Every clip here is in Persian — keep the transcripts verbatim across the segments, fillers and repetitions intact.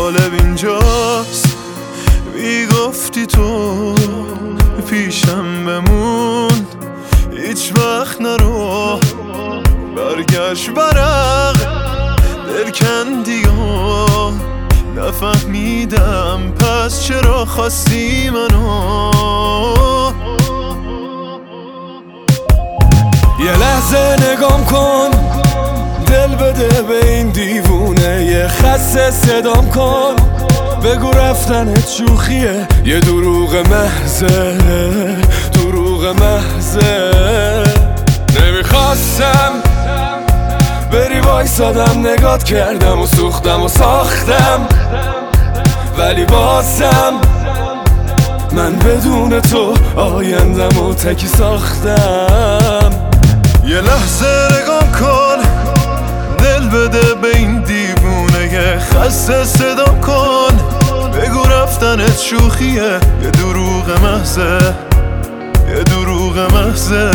جالب اینجاست میگفتی تو پیشم بمون، هیچ وقت نرو برگشت برق دل کندی و نفهمیدم پس چرا خواستی منو. یه لحظه نگام کن، دل بده به این دیوونه، یه خسته صدام کن، بگو رفتنت شوخیه، یه دروغ محضه دروغ محضه. نمیخواستم بری وایسادم، نگات کردم و سوختم و ساختم، ولی بازم من بدون تو آیندم و تکی ساختم. یه لحظه نگام کن، دل بده به این دیوونه، یه خسته صدام کن، بگو رفتنت شوخیه، یه دروغ محضه یه دروغ محضه.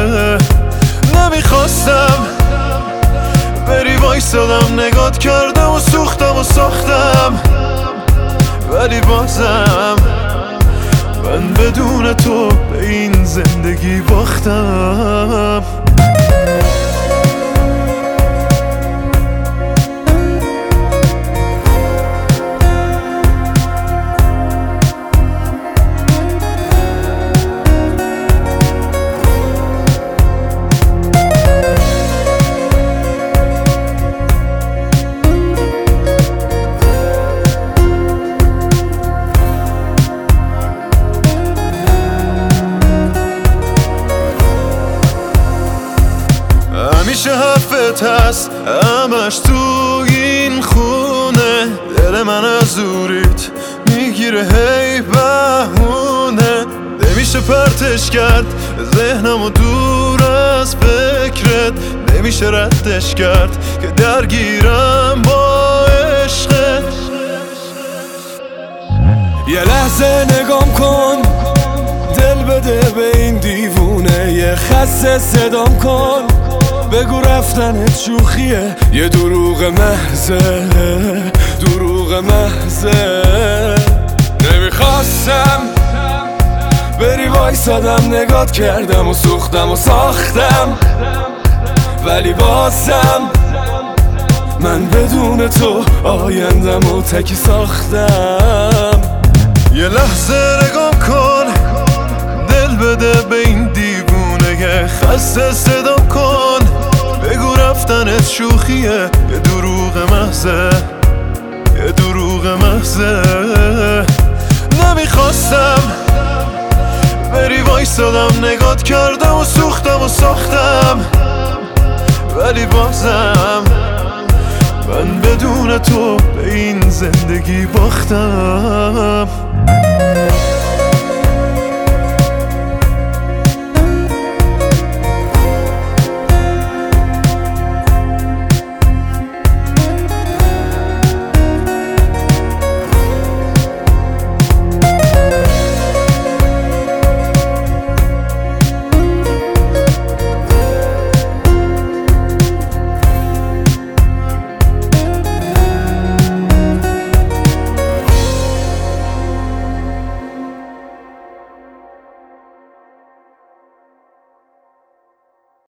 نمیخواستم بری وایسادم، نگات کردم و سوختم و ساختم، ولی بازم من بدون تو به این زندگی باختم. همیشه حرفت هست همش تو این خونه، دل من از دوریت میگیره هی بهونه، نمیشه پرتش کرد ذهنمو دور از فکرت، نمیشه ردش کرد که درگیرم با عشقت. یه لحظه نگام کن، دل بده به این دیوونه، یه خسته صدام کن، بگو رفتنت شوخیه، یه دروغ محضه دروغ محضه. نمیخواستم بری وایسادم، نگات کردم و سوختم و ساختم، ولی بازم من بدون تو آیندم و تکی ساختم. یه لحظه نگام کن، دل بده به این دیوونه، یه خسته صدام کن، بگو رفتنت شوخیه، یه دروغ محضه یه دروغ محضه. نمیخواستم بری وایسادم، نگات کردم و سوختم و ساختم، ولی بازم من بدون تو به این زندگی باختم.